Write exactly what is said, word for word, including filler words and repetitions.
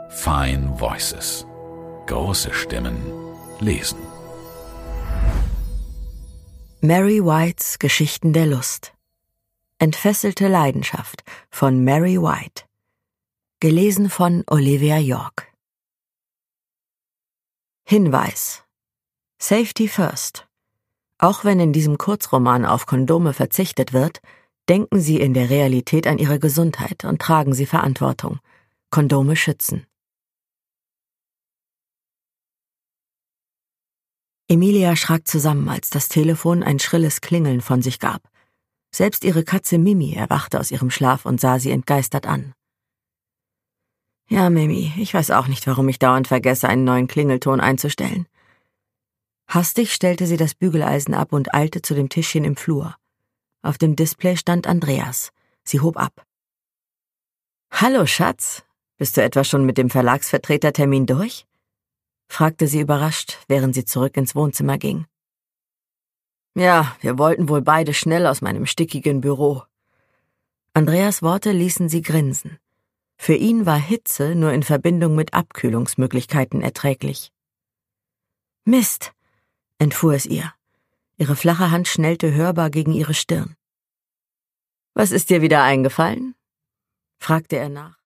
Fine Voices. Große Stimmen lesen. Mary Whites Geschichten der Lust. Entfesselte Leidenschaft von Mary White. Gelesen von Olivia York. Hinweis: Safety first. Auch wenn in diesem Kurzroman auf Kondome verzichtet wird, denken Sie in der Realität an Ihre Gesundheit und tragen Sie Verantwortung. Kondome schützen. Emilia schrak zusammen, als das Telefon ein schrilles Klingeln von sich gab. Selbst ihre Katze Mimi erwachte aus ihrem Schlaf und sah sie entgeistert an. »Ja, Mimi, ich weiß auch nicht, warum ich dauernd vergesse, einen neuen Klingelton einzustellen.« Hastig stellte sie das Bügeleisen ab und eilte zu dem Tischchen im Flur. Auf dem Display stand Andreas. Sie hob ab. »Hallo, Schatz. Bist du etwa schon mit dem Verlagsvertretertermin durch?« fragte sie überrascht, während sie zurück ins Wohnzimmer ging. »Ja, wir wollten wohl beide schnell aus meinem stickigen Büro.« Andreas' Worte ließen sie grinsen. Für ihn war Hitze nur in Verbindung mit Abkühlungsmöglichkeiten erträglich. »Mist«, entfuhr es ihr. Ihre flache Hand schnellte hörbar gegen ihre Stirn. »Was ist dir wieder eingefallen?« fragte er nach.